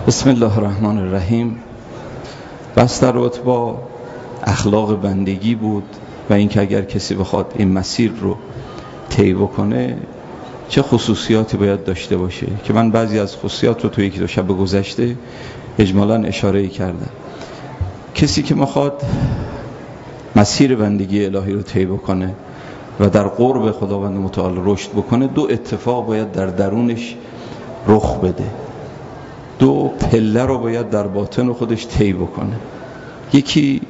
بسم الله الرحمن الرحیم. بس در رابطه با اخلاق بندگی بود و اینکه اگر کسی بخواد این مسیر رو طی بکنه چه خصوصیاتی باید داشته باشه، که من بعضی از خصوصیات رو توی یکی دو شب گذشته اجمالاً اشاره کردم. کسی که میخواد مسیر بندگی الهی رو طی بکنه و در قرب خداوند متعال رشد بکنه، دو اتفاق باید در درونش رخ بده، دو پله رو باید در باطن خودش طی بکنه. یکی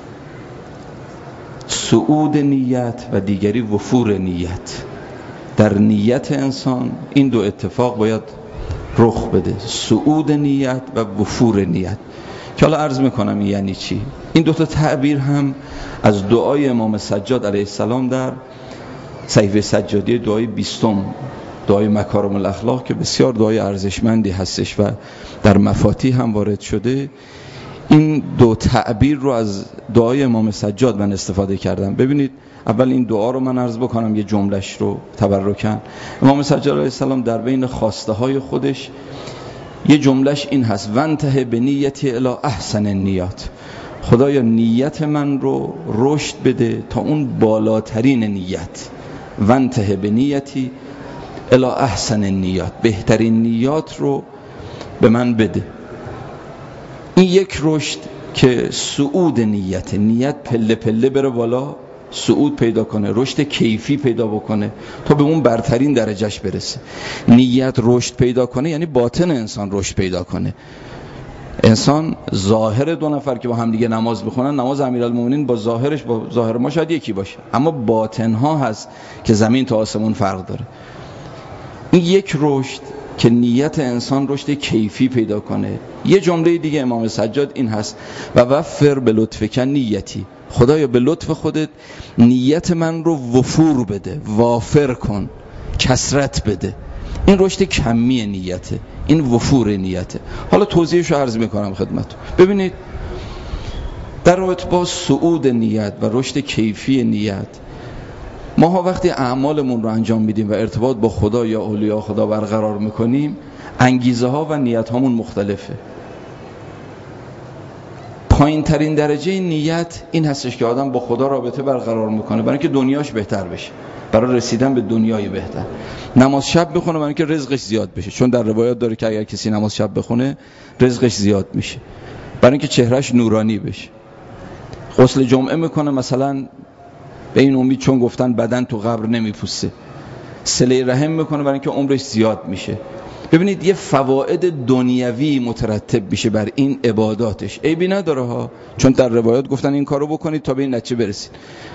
صعود نیت و دیگری وفور نیت. در نیت انسان این دو اتفاق باید رخ بده، صعود نیت و وفور نیت، که حالا عرض میکنم یعنی چی. این دو تا تعبیر هم از دعای امام سجاد علیه السلام در صحیفه سجادی دعای 20، دعای مکارم الاخلاق، که بسیار دعای ارزشمندی هستش و در مفاتیح هم وارد شده. این دو تعبیر رو از دعای امام سجاد من استفاده کردم. ببینید اول این دعا رو من عرض بکنم، یه جملهش رو تبرکن. امام سجاد علیه السلام در بین خواسته های خودش یه جملهش این هست: وانتهی بنیتی الی احسن النیات. خدایا نیت من رو رشد بده تا اون بالاترین نیت. وانتهی بنیتی الی احسن النیات، بهترین نیات رو به من بده. این یک رشد که صعود نیت پله پله بره بالا، صعود پیدا کنه، رشد کیفی پیدا بکنه تا به اون برترین درجهش برسه. نیت رشد پیدا کنه یعنی باطن انسان رشد پیدا کنه. انسان ظاهر دو نفر که با هم دیگه نماز بخونن، نماز امیرالمومنین با ظاهرش با ظاهر ما شاید یکی باشه، اما باطنها هست که زمین تا آسمون فرق داره. این یک رشد که نیت انسان رشد کیفی پیدا کنه. یه جمله دیگه امام سجاد این هست: و وفر به لطفک نیتی. خدایا به لطف خودت نیت من رو وفور بده، وافر کن، کثرت بده. این رشد کمی نیته، این وفور نیته. حالا توضیحش رو عرض میکنم خدمتتون. ببینید در رابطه با صعود نیت و رشد کیفی نیت، ما وقتی اعمالمون رو انجام میدیم و ارتباط با خدا یا اولیاء خدا برقرار میکنیم، انگیزه ها و نیت هامون مختلفه. پایین ترین درجه نیت این هستش که آدم با خدا رابطه برقرار میکنه برای اینکه دنیاش بهتر بشه، برای رسیدن به دنیای بهتر. نماز شب بخونه برای اینکه رزقش زیاد بشه، چون در روایات داره که اگر کسی نماز شب بخونه رزقش زیاد میشه، برای اینکه چهرهش نورانی بشه. غسل جمعه میکنه مثلا به این امید چون گفتن بدن تو قبر نمیپوسه. صله رحم میکنه برای اینکه عمرش زیاد میشه. ببینید یه فواید دنیوی مترتب میشه بر این عباداتش. عیبی نداره ها، چون در روایات گفتن این کارو بکنید تا به این نتیجه برسید.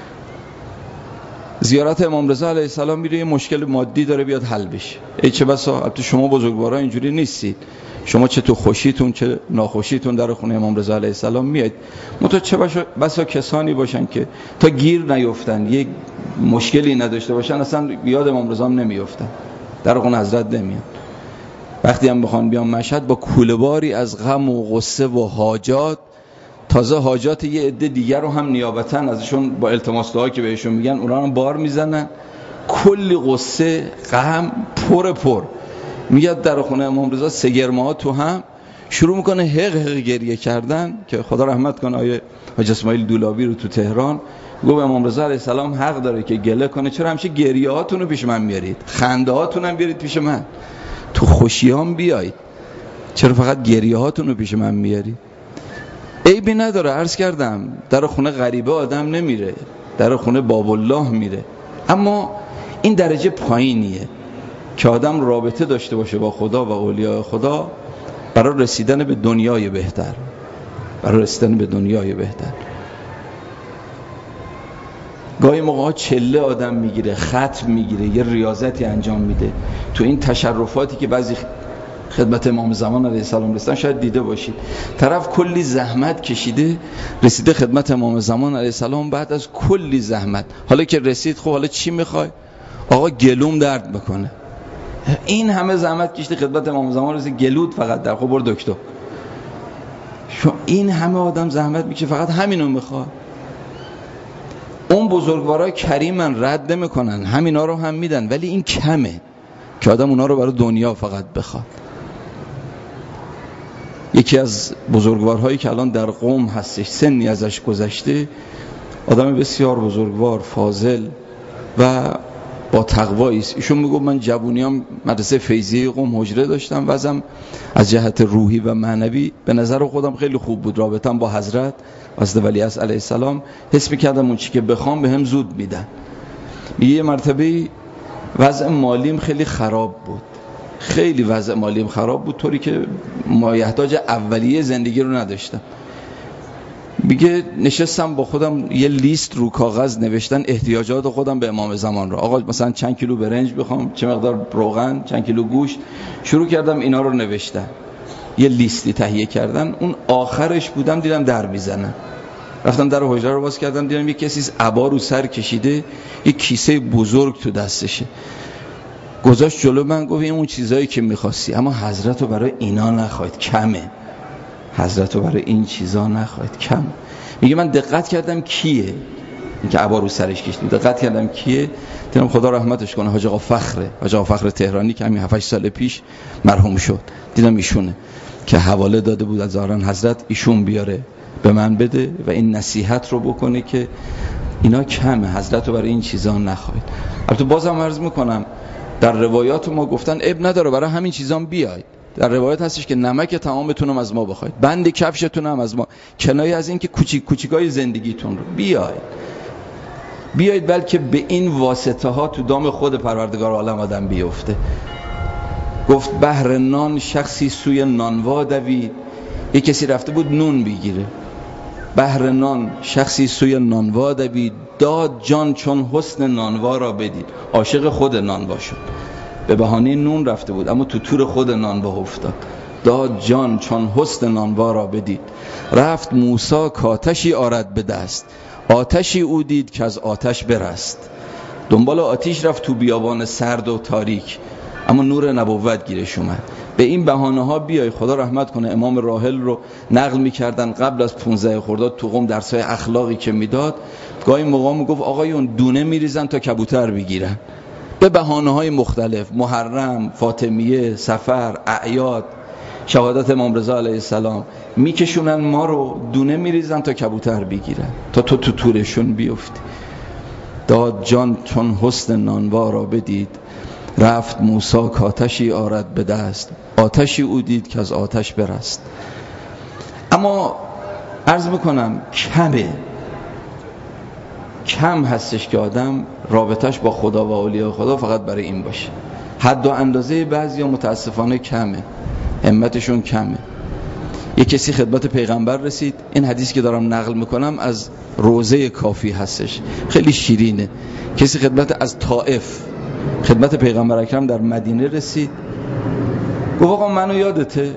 زیارت امام رضا علیه السلام میره، یه مشکل مادی داره بیاد حل بشه. ای چه بسا البته شما بزرگوارا اینجوری نیستید، شما چه تو خوشیتون چه ناخوشیتون در خونه امام رضا علیه السلام میاد. متو چه بسا کسانی باشن که تا گیر نیفتن، یک مشکلی نداشته باشن، اصلا یاد امام رضا هم نمیافتن، در خونه حضرت نمیان. وقتی هم بخوان بیان مشهد با کوله‌باری از غم و غصه و حاجات، تازه حاجات یه عده دیگر رو هم نیابتاً ازشون با التماس دعا که بهشون میگن اونا هم بار میزنن، کلی غصه غم پر میاد در خونه امام رضا. سگرمه ها تو هم شروع میکنه حق گریه کردن، که خدا رحمت کنه آیه حاج اسماعیل دولابی رو تو تهران گفت امام رضا علیه السلام حق داره که گله کنه، چرا همیشه گریه هاتون رو پیش من میارید، خنده هاتون هم بیارید پیش من، تو خوشیام بیایید، چرا فقط گریه هاتون رو پیش من میارید؟ عیبی نداره، عرض کردم در خونه غریبه آدم نمیره، در خونه باب الله میره. اما این درجه پایینیه که آدم رابطه داشته باشه با خدا و اولیاء خدا برای رسیدن به دنیای بهتر، برای رسیدن به دنیای بهتر. گاهی موقع چله آدم میگیره، ختم میگیره، یه ریاضتی انجام میده. تو این تشرفاتی که بعضی خدمت امام زمان علیه السلام رسیدن شاید دیده باشید، طرف کلی زحمت کشیده رسیده خدمت امام زمان علیه السلام، بعد از کلی زحمت حالا که رسید، خب حالا چی میخوای؟ آقا گلوم درد بکنه. این همه زحمت کشیده خدمت امام زمان رسید، گلود فقط در، خب برو دکتر. این همه آدم زحمت میکشه فقط همینو میخواد. اون بزرگوارای کریمن، رد نمیکنن، همینا رو هم میدن، ولی این کمه که آدم اونا رو برای دنیا فقط بخواد. یکی از بزرگوارهایی که الان در قم هستش، سنی ازش گذشته، آدم بسیار بزرگوار، فاضل و با تقوایی است. ایشون میگه من جوونیام مدرسه فیضیه قم حجره داشتم، وضعم از جهت روحی و معنوی به نظر خودم خیلی خوب بود، رابطم با حضرت ولیعصر علیه السلام، حس میکردم اون چی که بخوام بهم زود میدن. یه مرتبه وضع مالیم خیلی خراب بود، خیلی وضع مالیم خراب بود، طوری که مایحتاج اولیه زندگی رو نداشتم. میگه نشستم با خودم یه لیست رو کاغذ نوشتن احتیاجات خودم به امام زمان رو. آقا مثلا چند کیلو برنج بخوام، چه مقدار روغن، چند کیلو گوشت. شروع کردم اینا رو نوشتن، یه لیستی تهیه کردن. اون آخرش بودم دیدم در میزنن. رفتم در حجره رو باز کردم، دیدم یه کسی عبا رو سر کشیده، یه کیسه بزرگ تو دستشه، گذاشت جلو من، گفت این اون چیزایی که می‌خواستی، اما حضرت رو برای اینا نخواید، کمه. حضرت رو برای این چیزا نخواید، کم. میگه من دقت کردم کیه این که عبا رو سرش کشید، دقت کردم کیه، دیدم خدا رحمتش کنه حاج آقا فخر تهرانی که همین 7-8 سال پیش مرحوم شد. دیدم ایشونه که حواله داده بود از زارن حضرت، ایشون بیاره به من بده و این نصیحت رو بکنه که اینا کمه، حضرت رو برای این چیزا نخواید. البته بازم عرض میکنم در روایات ما گفتن اب نداره برای همین چیزام بیاید. در روایت هستش که نمک تمامتون هم از ما بخواید، بند کفشتون هم از ما، کنایه از این که کوچیکای زندگیتون رو بیاید بلکه به این واسطه ها تو دام خود پروردگار عالم آدم بیفته. گفت بهر نان شخصی سوی نانوا دوید، یک کسی رفته بود نون بگیره، بهر نان شخصی سوی نانوا دوید، داد جان چون حسن نانوا را بدید. عاشق خود نانوا شد، به بهانه نون رفته بود اما تو تور خود نانوا افتاد. داد جان چون حسن نانوا را بدید، رفت موسی کاتشی آرد به دست، آتشی او دید که از آتش برست. دنبال آتش رفت تو بیابان سرد و تاریک، اما نور نبوت گیرش اومد. به این بهانه ها بیای. خدا رحمت کنه امام راحل رو نقل می‌کردن قبل از 15 خرداد تو قم درسای اخلاقی که میداد، گاهی موقع میگفت آقایون دونه میریزن تا کبوتر بگیرن، به بهانه‌های مختلف، محرم، فاطمیه، سفر، اعیاد، شهادت امام رضا علیه السلام، میکشونن ما رو، دونه میریزن تا کبوتر بگیرن، تا تو تورشون بیفتی. داد جان چون حسن نانوا را بدید، رفت موسی کاتشی آرد به دست، آتشی او دید که از آتش برست. اما عرض میکنم کم هستش که آدم رابطش با خدا و اولیاء خدا فقط برای این باشه. حد و اندازه بعضیا متاسفانه کمه، همتشون کمه. یک کسی خدمت پیغمبر رسید، این حدیث که دارم نقل میکنم از روضه کافی هستش، خیلی شیرینه. کسی از طائف خدمت پیغمبر اکرم در مدینه رسید، گفت آقا منو یادته؟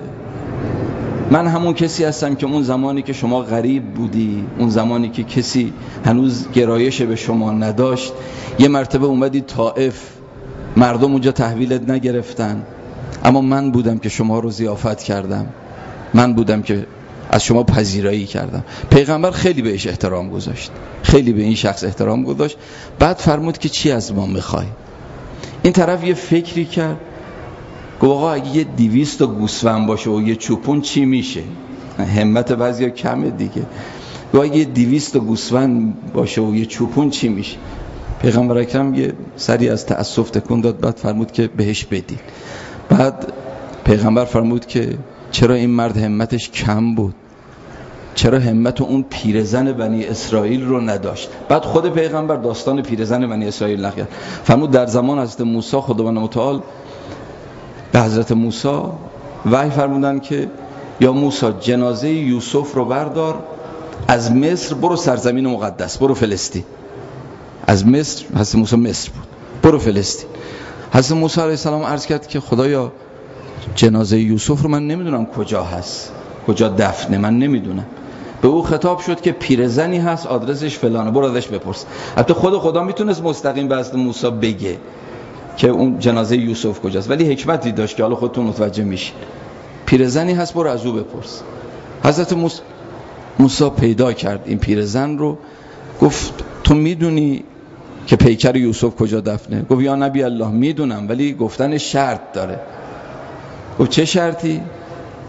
من همون کسی هستم که اون زمانی که شما غریب بودی، اون زمانی که کسی هنوز گرایش به شما نداشت، یه مرتبه اومدی طائف، مردم اونجا تحویلت نگرفتن، اما من بودم که شما رو ضیافت کردم، من بودم که از شما پذیرایی کردم. پیغمبر خیلی بهش احترام گذاشت، خیلی به این شخص احترام گذاشت. بعد فرمود که چی از ما میخوای؟ این طرف یه فکری کرد، گفت آقا اگه یه 200 تا گوسفند باشه و یه چوپون چی میشه؟ همت بعضیا کمه دیگه. گفت اگه یه 200 تا گوسفند باشه و یه چوپون چی میشه؟ پیغمبر اکرم یه سری از تأسف تکون داد، بعد فرمود که بهش بدید. بعد پیغمبر فرمود که چرا این مرد همتش کم بود؟ چرا همت اون پیرزن بنی اسرائیل رو نداشت؟ بعد خود پیغمبر داستان پیرزن بنی اسرائیل نقل فرمود در زمان حضرت موسی خداوند متعال به حضرت موسی وحی فرمودن که یا موسی جنازه یوسف رو بردار، از مصر برو سرزمین مقدس، برو فلسطین. از مصر، حضرت موسی مصر بود، برو فلسطین. حضرت موسی علیه السلام عرض کرد که خدایا جنازه یوسف رو من نمیدونم کجا هست، کجا دفنه، من نمیدونم. به او خطاب شد که پیرزنی هست آدرسش فلانه، برو ازش بپرس. البته خدا میتونست مستقیم به حضرت موسی بگه که اون جنازه یوسف کجاست، ولی حکمتی داشت که حالا خودتون متوجه میشید. پیرزنی هست برو از او بپرس. حضرت موسی پیدا کرد این پیرزن رو، گفت تو میدونی که پیکر یوسف کجا دفنه؟ گفت یا نبی الله میدونم، ولی گفتن شرط داره. گفت چه شرطی؟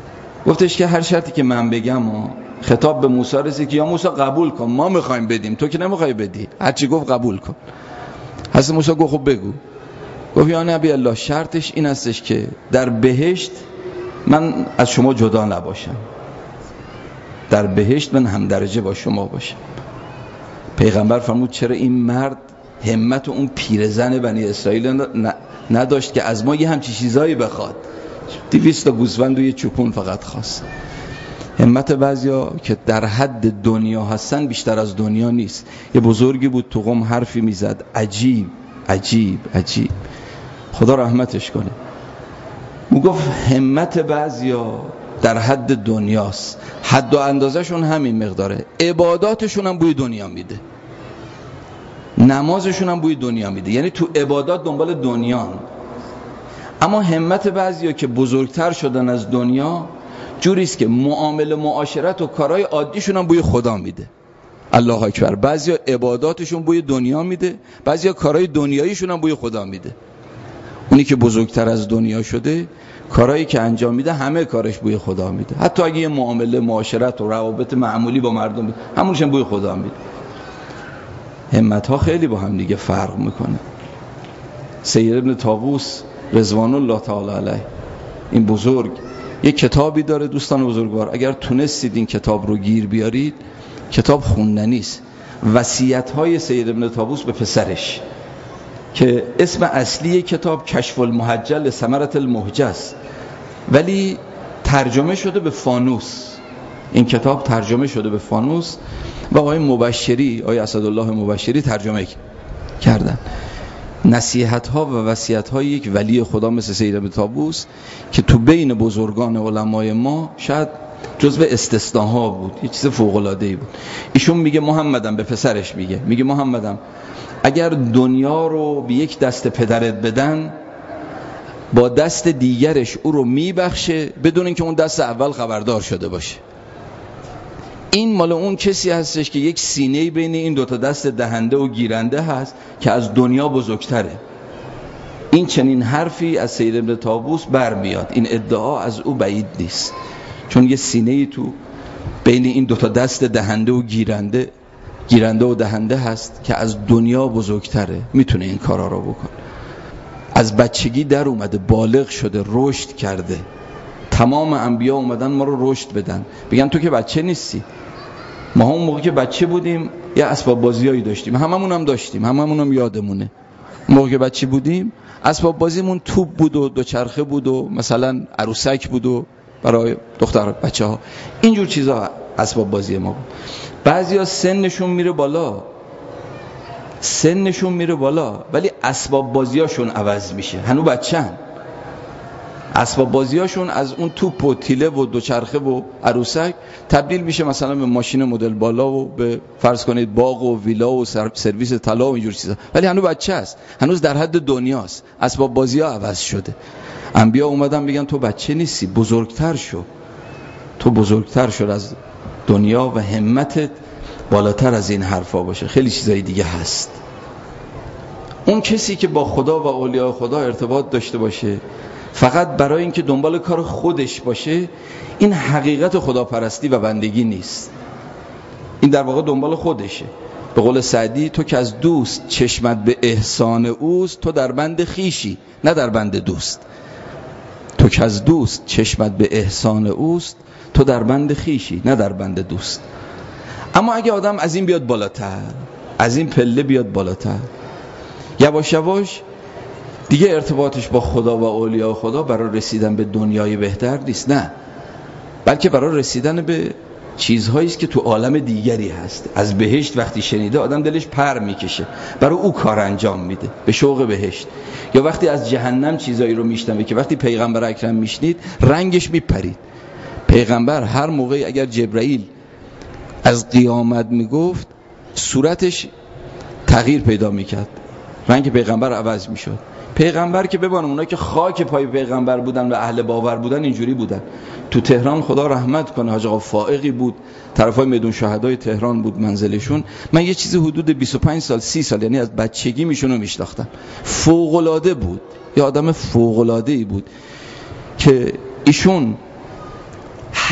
گفتش که هر شرطی که من بگم خطاب به موسی رسید که یا موسی قبول کن، ما میخوایم بدیم، تو که نمیخوای بدی، هر چی گفت قبول کن. حضرت موسی گفت خب بگو. گفت یا نبی الله، شرطش این هستش که در بهشت من از شما جدا نباشم، در بهشت من هم درجه با شما باشم. پیغمبر فرمود چرا این مرد همت اون پیرزن بنی اسرائیل نداشت که از ما یه همچی چیزایی بخواد؟ 200 تا گوسفند و یه چوپون فقط خواست. همت بعضیا که در حد دنیا هستن بیشتر از دنیا نیست. یه بزرگی بود تو قم حرفی میزد عجیب عجیب عجیب، خدا رحمتش کنه. میگفت همت بعضیا در حد دنیاست، حد و اندازه شون همین مقداره، عباداتشون هم بوی دنیا میده، نمازشون هم بوی دنیا میده، یعنی تو عبادات دنبال دنیان. اما همت بعضیا که بزرگتر شدن از دنیا جوریست که معامله معاشرت و کارهای عادیشون هم بوی خدا میده. الله اکبر. بعضیا عباداتشون بوی دنیا میده، بعضیا کارهای دنیاییشون هم بوی خدا میده. اونی که بزرگتر از دنیا شده کارهایی که انجام میده همه کارش بوی خدا میده، حتی اگه یه معامله معاشرت و روابط معمولی با مردم بده همونش هم بوی خدا میده. همت ها خیلی با هم دیگه فرق میکنه. سید ابن طاووس رضوان الله تعالی علیه، این بزرگ یک کتابی داره دوستان بزرگوار، اگر تونستید این کتاب رو گیر بیارید، کتاب خوندنی است، وصیت‌های سید ابن طاووس به پسرش، که اسم اصلی کتاب کشف المحجل ثمرة المحجز، ولی ترجمه شده به فانوس. این کتاب ترجمه شده به فانوس و آقای مبشری، آقای اسدالله مبشری ترجمه کردن. نصیحت ها و وصیت های یک ولی خدا مثل سید ابن طاووس که تو بین بزرگان علمای ما شاید جزو استثناها بود، یه چیز فوق العاده ای بود. ایشون میگه محمدم، به پسرش میگه محمدم اگر دنیا رو به یک دست پدرت بدن، با دست دیگرش او رو میبخشه بدون اینکه اون دست اول خبردار شده باشه. این مال اون کسی هستش که یک سینه بین این دوتا دست دهنده و گیرنده هست که از دنیا بزرگتره. این چنین حرفی از سید ابن طاووس برمیاد، این ادعا از او بعید نیست، چون یه سینه تو بین این دوتا دست دهنده و گیرنده و دهنده هست که از دنیا بزرگتره، میتونه این کارا رو بکنه. از بچگی در اومده، بالغ شده، رشد کرده. تمام انبیا اومدن ما رو رشد بدن، بگن تو که بچه نیستی. ما اون موقع که بچه بودیم یه اسباب بازیایی داشتیم، هممون هم داشتیم، هممون هم یادمونه. موقع که بچه بودیم اسباب بازیمون توپ بود و دوچرخه بود و مثلا عروسک بود و برای دختر بچه ها اینجور چیزا اسباب بازی ما بود. بعضیا سنشون میره بالا ولی اسباب بازیاشون عوض میشه، هنوز بچه‌ن. اسباب بازیاشون از اون توپ و تیله و دوچرخه و عروسک تبدیل میشه مثلا به ماشین مدل بالا و به فرض کنید باغ و ویلا و سرویس طلا و اینجور چیزا، ولی هنوز بچه است، هنوز در حد دنیاست. اسباب بازی‌ها عوض شده. انبیا اومدن بگن تو بچه نیستی، بزرگتر شو، تو بزرگتر شو از دنیا و همتت بالاتر از این حرفا باشه. خیلی چیزای دیگه هست. اون کسی که با خدا و اولیاء خدا ارتباط داشته باشه فقط برای اینکه دنبال کار خودش باشه، این حقیقت خداپرستی و بندگی نیست. این در واقع دنبال خودشه. به قول سعدی تو که از دوست چشمت به احسان اوست، تو در بند خیشی نه در بند دوست. تو که از دوست چشمت به احسان اوست، تو در بند خیشی نه در بند دوست. اما اگه آدم از این بیاد بالاتر، از این پله بیاد بالاتر، یواش یواش دیگه ارتباطش با خدا و اولیاء خدا برای رسیدن به دنیای بهتر نیست، نه، بلکه برای رسیدن به چیزهایی است که تو عالم دیگری هست. از بهشت وقتی شنیده آدم دلش پر میکشه، برای او کار انجام میده به شوق بهشت. یا وقتی از جهنم چیزایی رو میشنوه که وقتی پیغمبر اکرم میشنید رنگش میپرید. پیغمبر هر موقعی اگر جبرائیل از قیامت میگفت صورتش تغییر پیدا میکرد، رنگ پیغمبر عوض میشد. پیغمبر که ببانم اونا که خاک پای پیغمبر بودن و اهل باور بودن اینجوری بودن. تو تهران خدا رحمت کنه حاج آقا فائقی بود، طرفای میدون شهدای تهران بود منزلشون. من یه چیزی حدود 25 سال 30 سال یعنی از بچگی میشونو میشناختم. فوق العاده بود، یه آدم فوق العاده ای بود که ایشون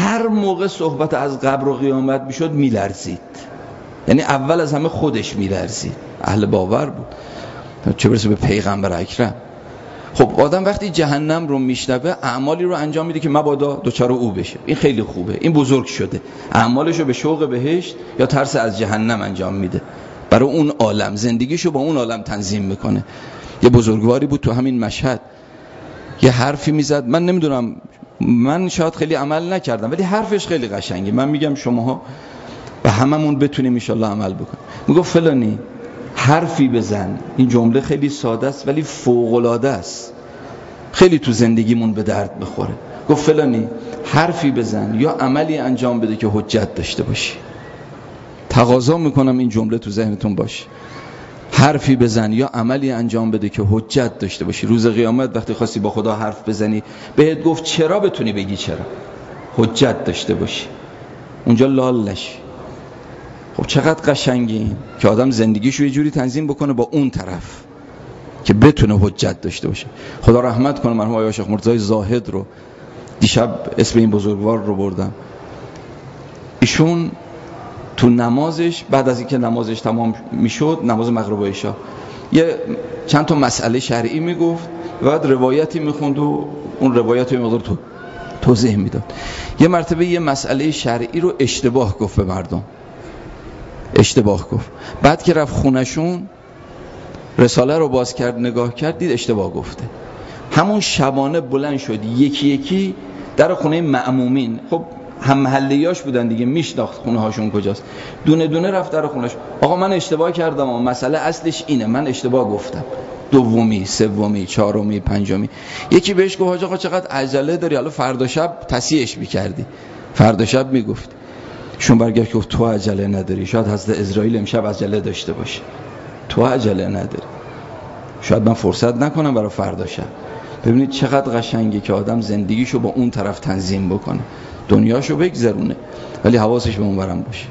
هر موقع صحبت از قبر و قیامت میشد میلرزید، یعنی اول از همه خودش میلرزید. اهل باور بود، چه برسه به پیغمبر اکرم. خب آدم وقتی جهنم رو میشنوه اعمالی رو انجام میده که مبادا دوچار او بشه. این خیلی خوبه، این بزرگ شده، اعمالشو به شوق بهشت یا ترس از جهنم انجام میده، برای اون عالم زندگیشو با اون عالم تنظیم میکنه. یه بزرگواری بود تو همین مشهد، یه حرفی میزد، من نمیدونم، من شاید خیلی عمل نکردم ولی حرفش خیلی قشنگه، من میگم شماها و هممون بتونیم ان شاءالله عمل بکنیم. میگفت فلانی حرفی بزن، این جمله خیلی ساده است ولی فوق العاده است، خیلی تو زندگیمون به درد بخوره. گفت فلانی حرفی بزن یا عملی انجام بده که حجت داشته باشی. تقاضا میکنم این جمله تو ذهنتون باشه، حرفی بزن یا عملی انجام بده که حجت داشته باشی. روز قیامت وقتی خواستی با خدا حرف بزنی بهت گفت چرا، بتونی بگی چرا، حجت داشته باشی، اونجا لال نشی. خب چقدر قشنگه این که آدم زندگیشو یه جوری تنظیم بکنه با اون طرف که بتونه حجت داشته باشه. خدا رحمت کنه مرحوم آقای شیخ مرتضی زاهد رو، دیشب اسم این بزرگوار رو بردم. ایشون تو نمازش بعد از اینکه نمازش تمام میشد، نماز مغرب و عشا، یه چند تا مسئله شرعی میگفت و بعد روایتی میخوند و اون روایت رو مقدار توضیح میداد. یه مرتبه یه مسئله شرعی رو اشتباه گفت به مردم، اشتباه گفت. بعد که رفت خونشون رساله رو باز کرد نگاه کرد دید اشتباه گفته. همون شبانه بلند شد یکی یکی در خونه مأمومین، خب هم محلیاش بودن دیگه، میشناخت خونه هاشون کجاست، دونه دونه رفت در خونش. آقا من اشتباه کردم و مسئله اصلش اینه، من اشتباه گفتم، دومی، سومی، چهارمی، پنجمی. یکی بهش گفت حاج آقا چقدر عجله داری، حالا فردا شب تصحیحش می‌کردی، فردا شب میگفت. شون برگشت گفت تو عجله نداری، شاید حضرت اسرائیل امشب عجله داشته باشه، تو عجله نداری، شاید من فرصت نکنم برای فردا شب. ببینید چقدر قشنگه که آدم زندگیشو با اون طرف تنظیم بکنه، دنیاشو بگذرونه ولی حواسش به اون برم باشه.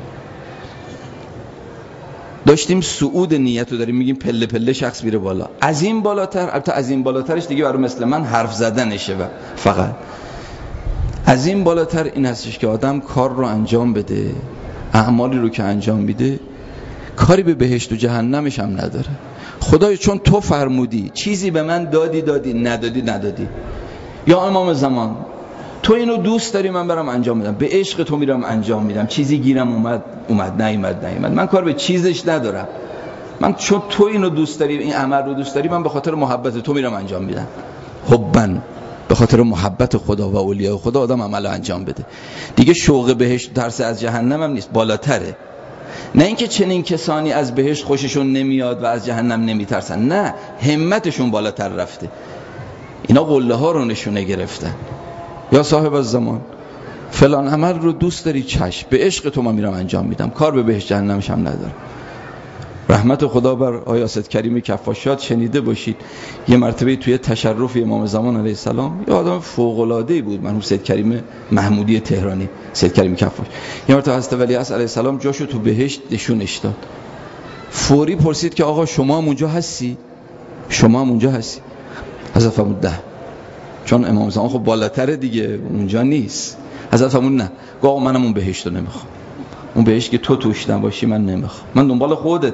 داشتیم صعود نیت رو داریم میگیم، پله پله شخص میره بالا. از این بالاتر، البته از این بالاترش دیگه برای مثل من حرف زدنشه و فقط از این بالاتر این هستش که آدم کار رو انجام بده، اعمالی رو که انجام میده کاری به بهشت و جهنمش هم نداره. خدای چون تو فرمودی چیزی به من دادی ندادی، یا امام زمان تو اینو دوست داری من برم انجام میدم، به عشق تو میرم انجام میدم، چیزی گیرم اومد نیامد، من کار به چیزش ندارم، من چون تو اینو دوست داری، این عمل رو دوست داری، من به خاطر محبت تو میرم انجام میدم. حبن، به خاطر محبت خدا و اولیاء خدا آدم عمل رو انجام بده دیگه. شوق بهشت ترس از جهنم هم نیست، بالاتره. نه اینکه چنین کسانی از بهشت خوششون نمیاد و از جهنم نمیترسن، نه، همتشون بالاتر رفته، اینا قله ها رو نشونه گرفتن. یا صاحب الزمان فلان عمل رو دوست داری، چشم، به عشق تو من میرم انجام میدم، کار به بهشت جهنمش هم ندارم. رحمت خدا بر آقای اسد کریم کفاشات، شنیده باشید یه مرتبه توی تشرف امام زمان علیه السلام، یه آدم فوق العاده بود مرحوم سید کریم محمودی تهرانی، سید کریم کفاش، یه مرتبه حضرت ولیعصر علیه السلام جاشو تو بهشت نشونش داد. فوری پرسید که آقا شما هم اونجا هستی؟ شما هم اونجا هستی؟ حضرت فرمود نه، چون امام زمان خب بالاتره دیگه، اونجا نیست. حضرت فرمود نه، آقا منم اون بهشت رو نمیخوام، اون بهشت که تو توش نباشی من نمیخوام، من دنبال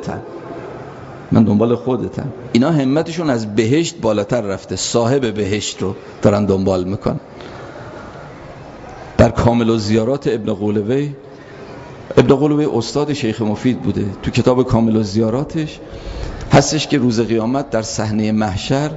خودتم. اینا همتشون از بهشت بالاتر رفته، صاحب بهشت رو دارن دنبال میکنن. در کامل الزیارات ابن قولوی استاد شیخ مفید بوده، تو کتاب کامل الزیاراتش هستش که روز قیامت در صحنه محشر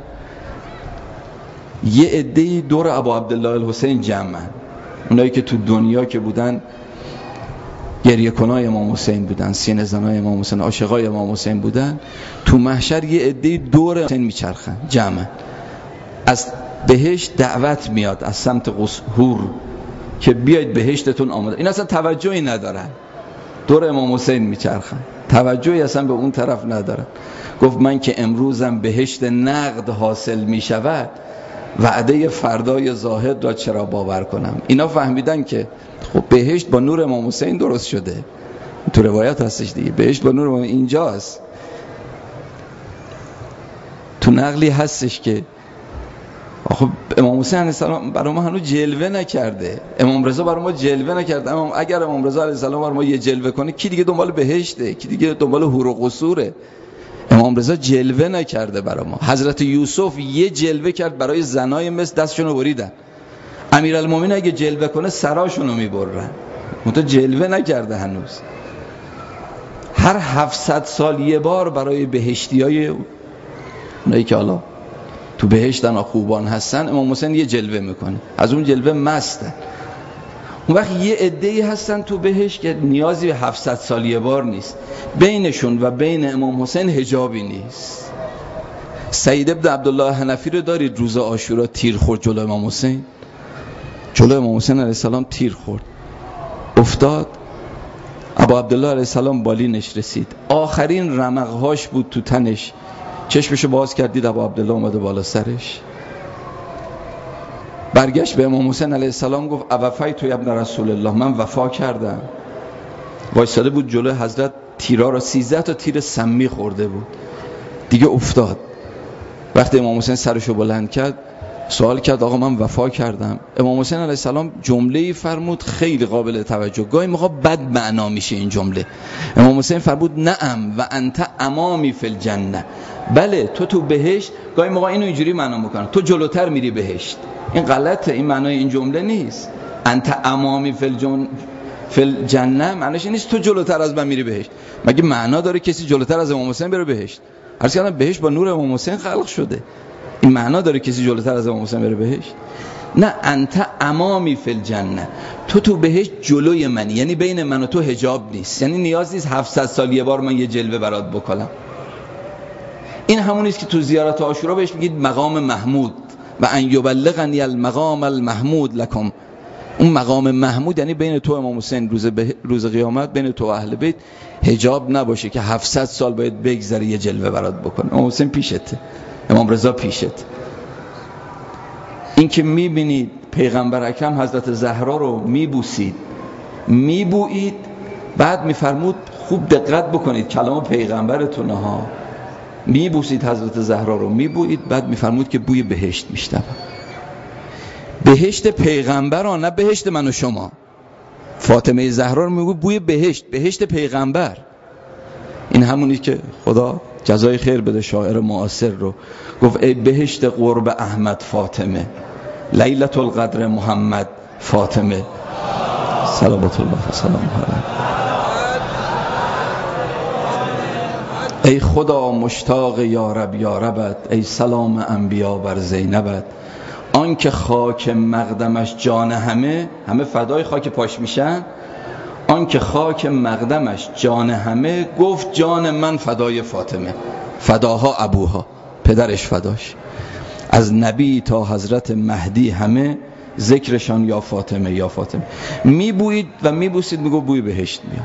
یه عده‌ای دور ابو عبدالله الحسین جمعن، اونایی که تو دنیا که بودن گریه کنای امام حسین بودن، سینه زنای امام حسین، عاشقای امام حسین بودن، تو محشر یه عده‌ای دور حسین میچرخن جمعن. از بهشت دعوت میاد از سمت قصور که بیاید بهشتتون آماده. این اصلا توجهی ندارن، دور امام حسین میچرخن، توجهی اصلا به اون طرف ندارن. گفت من که امروزم بهشت نقد حاصل میشود، وعده فردای زاهد را چرا باور کنم. اینا فهمیدن که خب بهشت با نور امام حسین درست شده، تو روایت هستش دیگه، بهشت با نور امام اینجاست. تو نقلی هستش که آخه امام حسین علیه السلام برای ما هنوز جلوه نکرده، امام رضا برای ما جلوه نکرده. اگر امام رضا علیه السلام برای ما یه جلوه کنه، کی دیگه دنبال بهشته؟ کی دیگه دنبال حور و قصوره؟ امام رضا جلوه نکرده برای ما. حضرت یوسف یه جلوه کرد برای زنای مصر، دستشون رو بریدن. امیرالمومنین اگه جلوه کنه سراشون رو میبرن، منتها جلوه نکرده هنوز. هر 700 سال یه بار برای بهشتیای اونایی که حالا تو بهشتن و خوبان هستن، امام حسین یه جلوه میکنه، از اون جلوه مستن. اون وقت یه عده‌ای هستن تو بهشت که نیازی به 700 سال یه بار نیست، بینشون و بین امام حسین حجابی نیست. سید ابن عبدالله حنفی رو دارید روز عاشورا تیر خورد جلو امام حسین، جلو امام حسین علیه السلام تیر خورد، افتاد، ابا عبدالله علیه السلام بالینش رسید، آخرین رمقهاش بود تو تنش، چشمشو باز کردید ابا عبدالله اومده بالا سرش. برگشت به امام حسین علیه السلام گفت اوفیت یا ابن رسول الله، من وفا کردم. وایساده بود جلوی حضرت، تیرا را 13 تا تیر سمی خورده بود، دیگه افتاد. وقتی امام حسین سرشو بلند کرد سوال کرد آقا من وفا کردم. امام حسین علیه السلام جمله‌ای فرمود خیلی قابل توجه، گاهی موقع بد معنا میشه این جمله. امام حسین فرمود نعم و انت امامی فی الجنه، بله تو بهشت. گاهی موقع اینو اینجوری معنا میکنن تو جلوتر میری بهشت، این غلطه، این معنای این جمله نیست. انت امامی فی الجنه معنیش نیست تو جلوتر از من میری بهشت. مگه معنا داره کسی جلوتر از امام حسین بره بهشت؟ عرض کردم بهشت با نور امام حسین خلق شده، این معنا داره کسی جلوتر از امام حسین بره بهشت؟ نه، انت امامی فی الجنه، تو بهشت جلوی منی، یعنی بین من و تو حجاب نیست، یعنی نیاز نیست 700 سال یه بار من یه جلوه برات بکنم. این همونیه که تو زیارت عاشورا بهش میگید مقام محمود و ان یبلغنی المقام المحمود لکم. اون مقام محمود یعنی بین تو امام حسین روز قیامت، بین تو و اهل بیت حجاب نباشه که 700 سال باید بگذره یه جلوه برات بکنه. امام حسین پیشته، امام رضا پیشت. این که میبینید پیغمبر اکرم حضرت زهرا رو میبویید، بعد میفرمود خوب دقت بکنید کلام پیغمبرتونه ها، میبوسید حضرت زهرا رو میبویید، بعد میفرمود که بوی بهشت میشنوم. بهشت پیغمبر ها، نه بهشت من و شما. فاطمه زهرا رو میگه بوی بهشت پیغمبر. این همونی که خدا جزای خیر بده شاعر معاصر رو، گفت ای بهشت قرب احمد فاطمه، لیلة القدر محمد فاطمه، صلوات الله و سلامه علیه. ای خدا مشتاق یارب یاربت، ای سلام انبیا بر زینبت. آن که خاک مقدمش جان همه فدای خاک پاش میشن، آن که خاک مقدمش جان همه، گفت جان من فدای فاطمه، فداها ابوها، پدرش فداش. از نبی تا حضرت مهدی همه، ذکرشان یا فاطمه یا فاطمه. میبویید و میبوسید، میگو بوی بهشت میاد.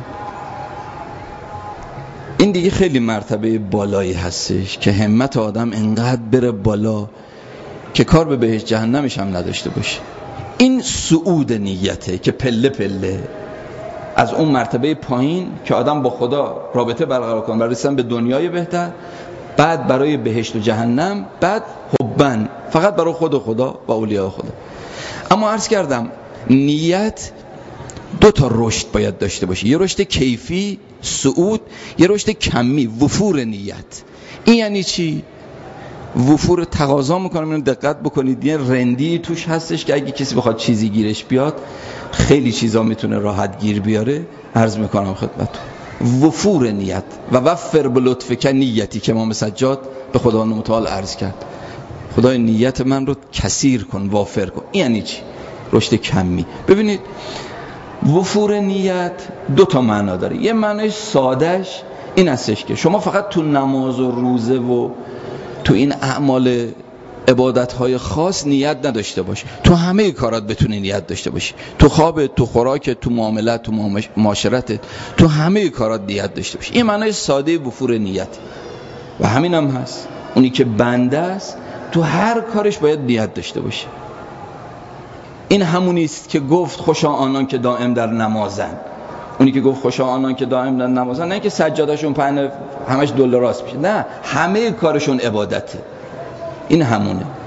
این دیگه خیلی مرتبه بالایی هستش که همت آدم انقدر بره بالا که کار به بهشت جهنمش هم نداشته باشه. این صعود نیته که پله پله از اون مرتبه پایین که آدم با خدا رابطه برقرار کنه برای رسیدن به دنیای بهتر، بعد برای بهشت و جهنم، بعد حبن فقط برای خدا و اولیاء خدا. اما عرض کردم نیت 2 تا رشد باید داشته باشه، یه رشد کیفی صعود، یه رشد کمی وفور نیت. این یعنی چی؟ وفور تقاضا میکنم اینو دقت بکنید، یه رندی توش هستش که اگه کسی بخواد چیزی گیرش بیاد خیلی چیزا میتونه راحت گیر بیاره. عرض میکنم خدمتتون وفور نیت و وفر بلطفک نیتی که امام سجاد به خداوند متعال عرض کرد، خدای نیت من رو کثیر کن، وافر کن. این یعنی چی؟ رشد کمی. ببینید وفور نیت 2 تا معنا داره. یه معنای سادهش این هستش که شما فقط تو نماز و روزه و تو این اعمال عبادت‌های خاص نیت نداشته باش، تو همه کارات بتونی نیت داشته باشی، تو خوابت، تو خوراکت، تو معاملات، تو معاشرتت، تو همه کارات نیت داشته باشی. این معنای ساده وفور نیت. و همین هم هست، اونی که بنده است تو هر کارش باید نیت داشته باشه. این همونی است که گفت خوشا آنان که دائم در نمازن. اونی که گفت خوشا آنان که دائم در نمازن، نه که سجادهشون پهنه همش دل راست میشه، نه، همه کارشون عبادته. این همونه.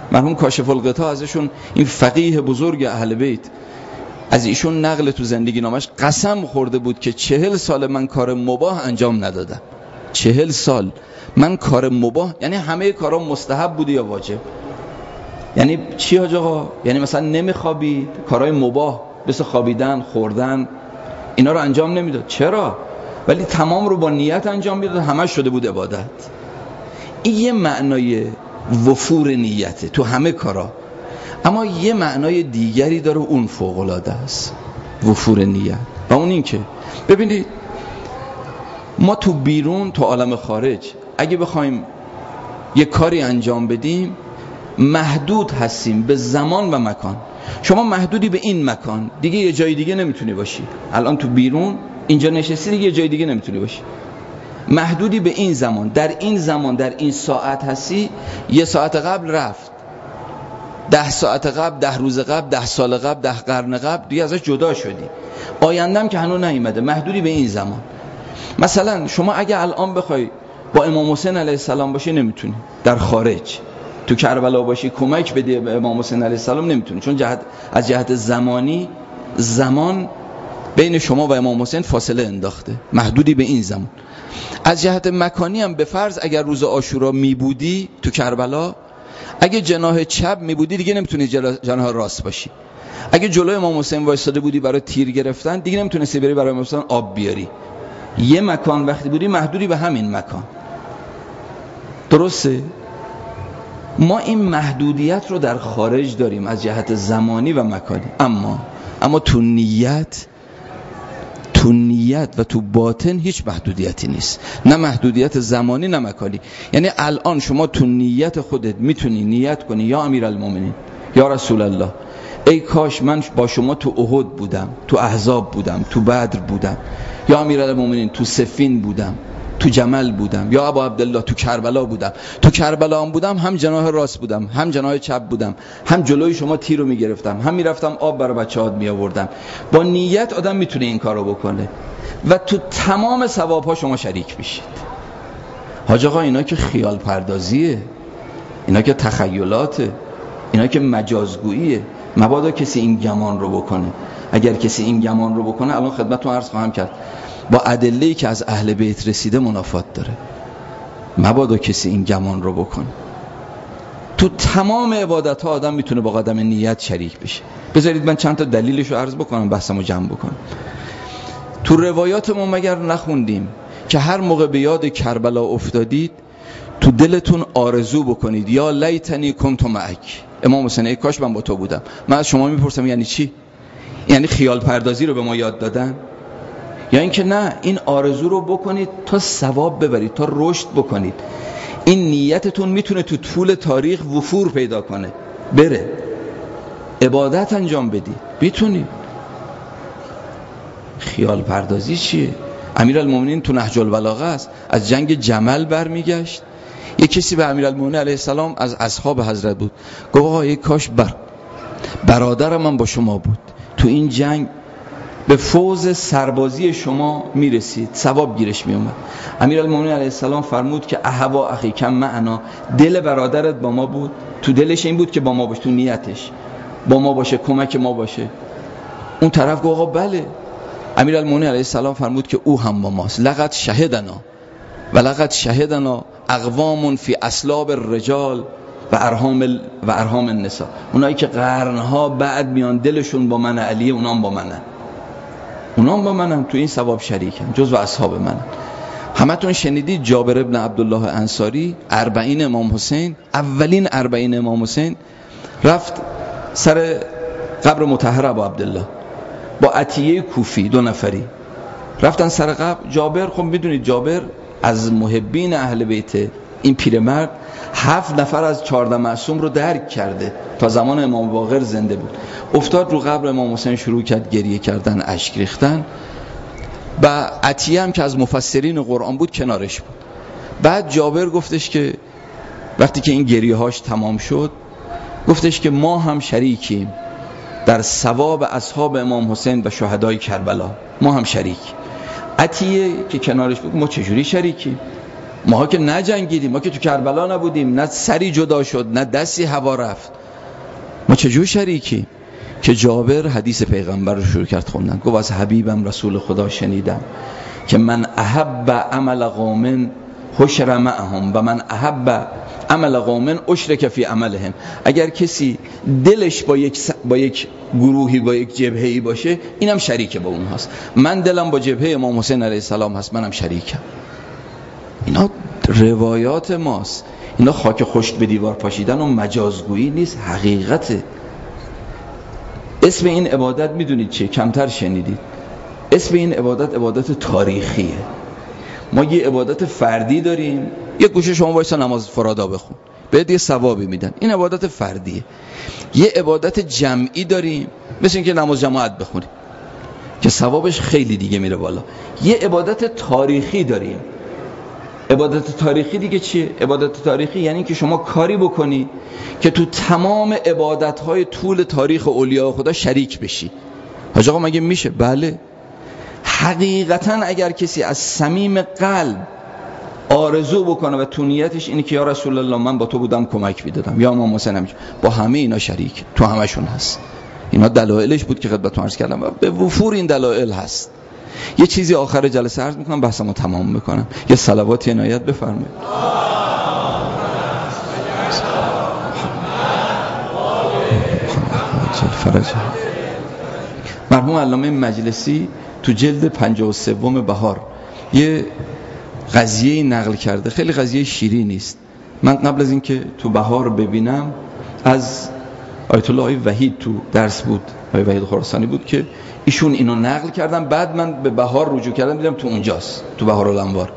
مرحوم کاشف الغطا ازشون، این فقیه بزرگ اهل بیت، از ایشون نقل تو زندگی نامش، قسم خورده بود که 40 سال من کار مباح انجام ندادم. 40 سال من کار مباح، یعنی همه کارا مستحب بوده یا واجب. یعنی چی حاج آقا؟ یعنی مثلا نمیخوابید، کارهای مباح مثل خوابیدن، خوردن، اینا رو انجام نمیداد. چرا؟ ولی تمام رو با نیت انجام میداد، همش شده بود عبادت. این یه معنای وفور نیته تو همه کارا. اما یه معنای دیگری داره، اون فوق العاده است، وفور نیت. و اون این که ببینید ما تو بیرون، تو عالم خارج، اگه بخوایم یه کاری انجام بدیم محدود هستیم به زمان و مکان. شما محدودی به این مکان، دیگه یه جای دیگه نمیتونی باشی. الان تو بیرون اینجا نشستی، دیگه یه جای دیگه نمیتونی باشی. محدودی به این زمان، در این زمان، در این ساعت هستی. یه ساعت قبل رفت، 10 ساعت قبل، 10 روز قبل، 10 سال قبل، 10 قرن قبل، دیگه ازش جدا شدی. آیندهم که هنوز نیومده، محدودی به این زمان. مثلا شما اگه الان بخوای با امام حسین علیه السلام باشی نمیتونی. در خارج تو کربلا باشی کمک بدی به امام حسین علیه السلام نمیتونی، چون از جهت زمانی، زمان بین شما و امام حسین فاصله انداخته، محدودی به این زمان. از جهت مکانی هم به فرض اگر روز عاشورا میبودی تو کربلا، اگه جناح چپ میبودی دیگه نمیتونی جناح راست باشی. اگه جلوی امام حسین وایساده بودی برای تیر گرفتن، دیگه نمیتونستی بری برای امام حسین آب بیاری. یه مکان وقتی بودی محدودی به همین مکان. درسته؟ ما این محدودیت رو در خارج داریم از جهت زمانی و مکانی. اما تو نیت و تو باطن هیچ محدودیتی نیست، نه محدودیت زمانی نه مکانی. یعنی الان شما تو نیت خودت میتونی نیت کنی یا امیرالمومنین، یا رسول الله، ای کاش من با شما تو احد بودم، تو احزاب بودم، تو بدر بودم، یا امیرالمومنین تو صفین بودم، تو جمل بودم، یا ابا عبدالله تو کربلا بودم. تو کربلا هم بودم، هم جناح راست بودم، هم جناح چپ بودم، هم جلوی شما تیر رو میگرفتم، هم میرفتم آب برای بچه‌هات میآوردم. با نیت آدم میتونه این کارو بکنه و تو تمام ثواب‌ها شما شریک میشید. حاج آقا اینا که خیال پردازیه، اینا که تخیلاته، اینا که مجازگوییه. مبادا کسی این گمان رو بکنه. اگر کسی این گمان رو بکنه، الان خدمتتون عرض خواهم کرد، با ادله‌ای که از اهل بیت رسیده منافات داره. مبادا کسی این گمان رو بکنه. تو تمام عبادت‌ها آدم میتونه با قدم نیت شریک بشه. بذارید من چند تا دلیلش رو عرض بکنم، بحثمو جمع بکنم. تو روایات ما مگر نخوندیم که هر موقع به یاد کربلا افتادید تو دلتون آرزو بکنید یا لیتنی کنت معک، امام حسین ای کاش من با تو بودم. من از شما میپرسم یعنی چی؟ یعنی خیال پردازی رو به ما یاد دادن؟ یا اینکه نه، این آرزو رو بکنید تا ثواب ببرید، تا رشد بکنید. این نیتتون میتونه تو طول تاریخ وفور پیدا کنه، بره عبادت انجام بدی، میتونی. خیال پردازی چیه؟ امیرالمومنین تو نهج البلاغه است، از جنگ جمل برمیگشت، یک کسی به امیرالمومنین علیه السلام از اصحاب حضرت بود، گفت آقا یک کاش برادر من با شما بود، تو این جنگ به فوز سربازی شما میرسید، ثواب گیرش میومد. امیرالمومنین علیه السلام فرمود که احوا اخی کم معنا، دل برادرت با ما بود، تو دلش این بود که با ما باشه، تو نیتش با ما باشه، کمک ما باشه. اون طرف گفت آقا بله. امیرالمومنین علیه السلام فرمود که او هم با ماست. لقد شهدنا اقوام فی اصلاب الرجال و ارحام النساء، اونایی که قرنها بعد میان دلشون با من علی، اونام با منن، تو این ثواب شریکن، جزو اصحاب منن. همتون شنیدید جابر ابن عبدالله انصاری، 40 امام حسین، اولین 40 امام حسین، رفت سر قبر مطهر ابو عبدالله با عطیه کوفی، 2 نفری رفتن سر قبر. جابر، خب میدونید جابر از محبین اهل بیت، این پیرمرد 7 نفر از 14 معصوم رو درک کرده، تا زمان امام باقر زنده بود. افتاد رو قبر امام حسین، شروع کرد گریه کردن، اشک ریختن. و عطیه هم که از مفسرین قرآن بود کنارش بود. بعد جابر گفتش که وقتی که این گریه هاش تمام شد، گفتش که ما هم شریکیم در ثواب اصحاب امام حسین و شهدای کربلا، ما هم شریک. عطیه که کنارش بود، ما چجوری شریکیم؟ ماها که نجنگیدیم، ما که تو کربلا نبودیم، نه سری جدا شد نه دستی هوا رفت، ما چجور شریکی؟ که جابر حدیث پیغمبر رو شروع کرد خوندن، گفت از حبیبم رسول خدا شنیدم که من احب عمل قوم حشر معهم و من احب عمل قوم اشرک فی عملهم. اگر کسی دلش با یک گروهی، با یک جبهه‌ای باشه، اینم شریک با اون هست. من دلم با جبهه امام حسین علیه السلام هست، منم شریکم. اینا روایات ماست، اینا خاک خشک به دیوار پاشیدن و مجازگویی نیست، حقیقته. اسم این عبادت میدونید چیه؟ کمتر شنیدید. اسم این عبادت تاریخیه. ما یه عبادت فردی داریم، یه گوشه شما وایسا نماز فرادا بخون، بهت یه ثوابی میدن، این عبادت فردیه. یه عبادت جمعی داریم، مثل اینکه نماز جماعت بخونیم که ثوابش خیلی دیگه میره بالا. یه عبادت تاریخی داریم. عبادت تاریخی دیگه چیه؟ عبادت تاریخی یعنی که شما کاری بکنی که تو تمام عبادت‌های طول تاریخ اولیاء خدا شریک بشی. حاج آقا مگه میشه؟ بله. حقیقتاً اگر کسی از صمیم قلب آرزو بکنه و تو نیتش اینه که یا رسول الله من با تو بودم کمک میدادم، یا امام حسین، با همه اینا شریک، تو همشون هست. اینا دلایلش بود که خدمتتون عرض کردم و به وفور این دلایل هست. یه چیزی آخر جلسه عرض میکنم، بحثمو تمام میکنم. یه صلواتی عنایت بفرمایید. مرحوم علامه مجلسی تو جلد 53 بهار یه قضیه نقل کرده، خیلی قضیه شیرین نیست. من قبل از اینکه تو بهار ببینم از آیت الله وحید تو درس بود، آقای وحید خراسانی بود که ایشون اینو نقل کردن، بعد من به بهار رجوع کردم دیدم تو اونجاست، تو بهارالانوار.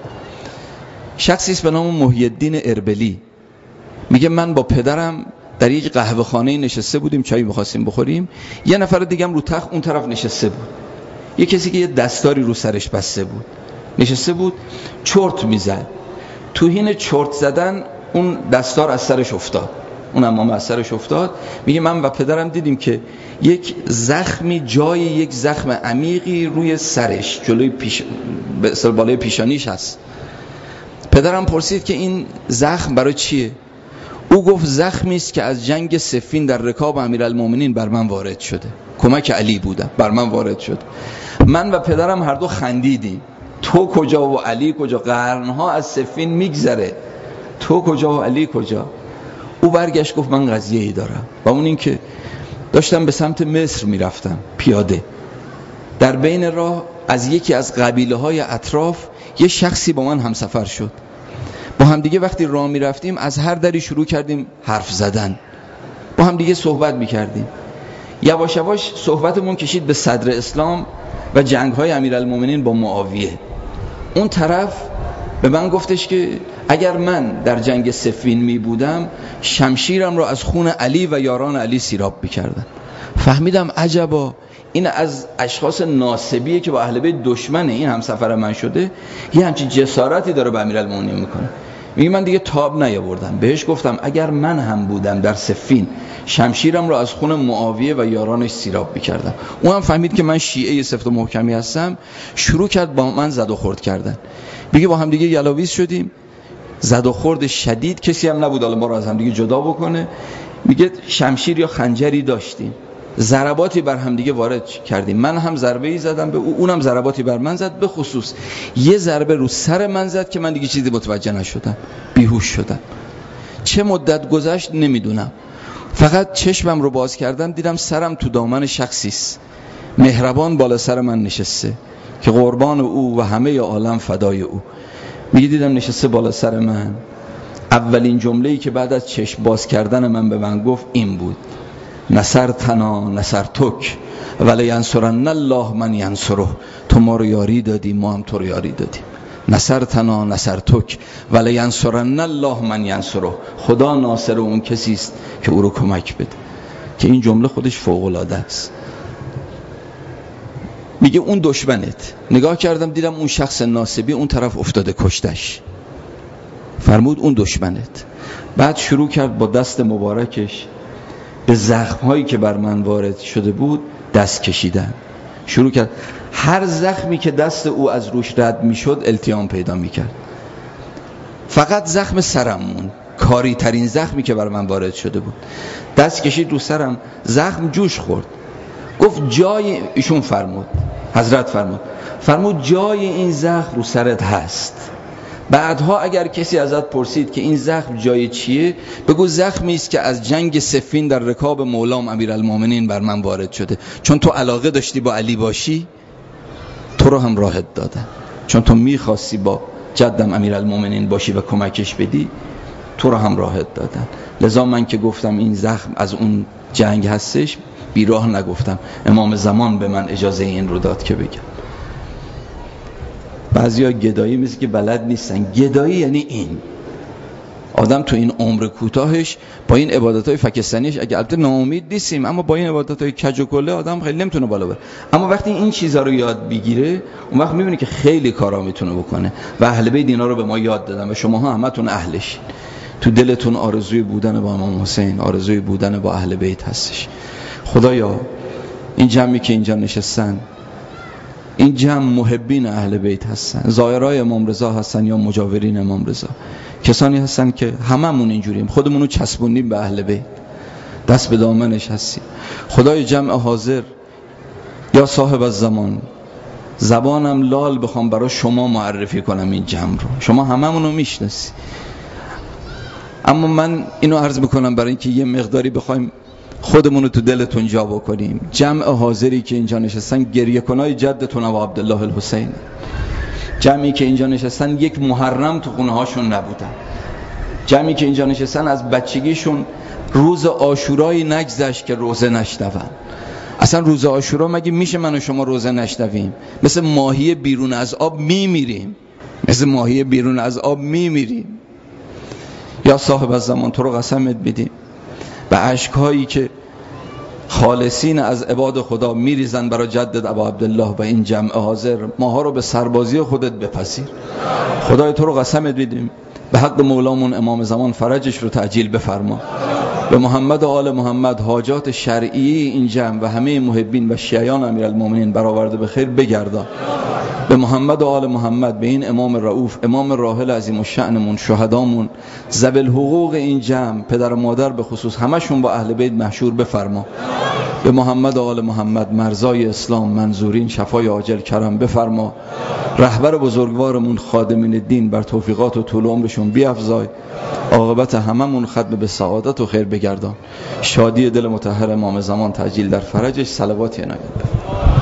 شخصی است به نام محی الدین اربلی، میگه من با پدرم در یک قهوه خانه نشسته بودیم، چای می‌خواستیم بخوریم، یه نفر دیگه هم رو تخت اون طرف نشسته بود، یه کسی که یه دستاری رو سرش بسته بود نشسته بود، چرت میزد. تو حین چرت زدن اون دستار از سرش افتاد، اون امامه از سرش افتاد. میگه من و پدرم دیدیم که یک زخمی جای یک زخم عمیقی روی سرش جلوی بالای پیشانیش هست. پدرم پرسید که این زخم برای چیه؟ او گفت زخمی است که از جنگ صفین در رکاب امیرالمومنین بر من وارد شده، کمک علی بودم، بر من وارد شد. من و پدرم هر دو خندیدیم، تو کجا و علی کجا؟ قرنها از صفین میگذره، تو کجا و علی کجا؟ او برگشت گفت من قضیه ای دارم، و اون این که داشتم به سمت مصر میرفتم پیاده، در بین راه از یکی از قبیله های اطراف یه شخصی با من همسفر شد. با هم دیگه وقتی راه میرفتیم از هر دری شروع کردیم حرف زدن، با هم دیگه صحبت میکردیم. یواش یواش صحبتمون کشید به صدر اسلام و جنگ‌های امیرالمومنین با معاویه. اون طرف به من گفتش که اگر من در جنگ صفین می بودم شمشیرم رو از خون علی و یاران علی سیراب می‌کردم. فهمیدم عجبا، این از اشخاص ناسبیه که با اهل بیت دشمنه، این همسفر من شده، یه همچین جسارتی داره به امیرالمومنین میکنه. میگه من دیگه تاب نیاوردم، بهش گفتم اگر من هم بودم در صفین شمشیرم رو از خون معاویه و یارانش سیراب میکردم. اون هم فهمید که من شیعه سفت و محکمی هستم، شروع کرد با من زد و خورد کردن. میگه با هم دیگه یلاویز شدیم، زد و خورد شدید، کسی هم نبود حالا ما رو از هم دیگه جدا بکنه. میگه شمشیر یا خنجری داشتیم، ضرباتی بر هم دیگه وارد کردیم، من هم ضربه‌ای زدم به او، اونم ضرباتی بر من زد، به خصوص یه ضربه رو سر من زد که من دیگه چیزی متوجه نشدم، بیهوش شدم. چه مدت گذشت نمیدونم، فقط چشمم رو باز کردم دیدم سرم تو دامن شخصی است مهربان بالا سر من نشسته که قربان او و همه عالم فدای او. میگه دیدم نشسته بالا سر من، اولین جمله‌ای که بعد از چشم باز کردن من به من گفت این بود: نصرتنا نصرتک ولی ینصرن الله من ینصره. تو ما رو یاری دادی، ما هم تو رو یاری دادیم. نصرتنا نصرتک ولی ینصرن الله من ینصره. خدا ناصر اون کسی است که او رو کمک بده. که این جمله خودش فوق العاده است. میگه اون دشمنت، نگاه کردم دیدم اون شخص ناسبی اون طرف افتاده کشتش. فرمود اون دشمنت. بعد شروع کرد با دست مبارکش به زخم‌هایی که بر من وارد شده بود دست کشیدن. شروع کرد هر زخمی که دست او از روش رد می‌شد التیام پیدا می‌کرد. فقط زخم سرمون، کاری ترین زخمی که بر من وارد شده بود. دست کشید رو سرم، زخم جوش خورد. گفت جای ایشون حضرت فرمود جای این زخم رو سرت هست. بعدها اگر کسی ازت پرسید که این زخم جای چیه، بگو زخمی است که از جنگ صفین در رکاب مولام امیرالمومنین بر من وارد شده. چون تو علاقه داشتی با علی باشی، تو رو هم راحت دادن. چون تو میخواستی با جدم امیرالمومنین باشی و کمکش بدی، تو رو هم راحت دادن. لذا من که گفتم این زخم از اون جنگ هستش، بیراه نگفتم. امام زمان به من اجازه این رو داد که بگم. بعضیا گدایی مثل که بلد نیستن. گدایی یعنی این آدم تو این عمر کوتاهش با این عبادت‌های فکستانیش، اگه البته ناامید نیستیم، اما با این عبادت‌های کج و کله آدم خیلی نمیتونه بالا بره. اما وقتی این چیزا رو یاد بگیره، اون وقت میبینه که خیلی کارا میتونه بکنه. و اهل بیت اینا رو به ما یاد دادن و شماها همتون اهلشین. تو دلتون آرزوی بودن با امام حسین، آرزوی بودن با اهل بیت هستش. خدایا این جمعی که اینجا نشستن، این جمع محبین اهل بیت هستن، زائرای امام رضا هستن یا مجاورین امام رضا. کسانی هستن که هممون اینجوریم، خودمونو چسبونیم به اهل بیت، دست به دامنش هستیم. خدای جمع حاضر یا صاحب الزمان، زبانم لال بخوام برای شما معرفی کنم این جمع رو. شما هممونو میشناسی، اما من اینو عرض میکنم برای اینکه یه مقداری بخوایم خودمون رو تو دلتون جا بکنیم. جمع حاضری که اینجا نشستن گریه کنای جدتون ابو عبدالله الحسین. جمعی که اینجا نشستن یک محرم تو خونه هاشون نبودن. جمعی که اینجا نشستن از بچگیشون روز عاشورایی نگذشت که روزه نشنون. اصلا روز عاشورا مگه میشه من و شما روزه نشنویم؟ مثل ماهی بیرون از آب میمیریم، مثل ماهی بیرون از آب میمیریم. یا صاحب الزمان، تو رو قسمت بدیم به اشکهایی که خالصین از عباد خدا میریزن برای جدد ابو عبدالله و این جمع حاضر، ماها رو به سربازی خودت بپذیر. خدای تو رو قسمت بدیم به حق مولامون امام زمان فرجش رو تعجیل بفرما. به محمد و آل محمد حاجات شرعی این جمع و همه محبین و شیعیان امیرالمومنین برآورده به خیر بگردان. به محمد و آل محمد، به این امام رؤوف، امام راحل عظیم الشأنمون، شهدامون، ذوی الحقوق این جمع، پدر و مادر به خصوص، همشون با اهل بیت محشور بفرما. به محمد و آل محمد مرزای اسلام، منظورین، شفای عاجل کرم بفرما. رهبر بزرگوارمون خادمین الدین بر توفیقات و طول عمرشون بیفزای. عاقبت هممون ختم به سعادت و خیر بگردان. شادی دل مطهر امام زمان تعجیل در فرجش. صلوات عنایت.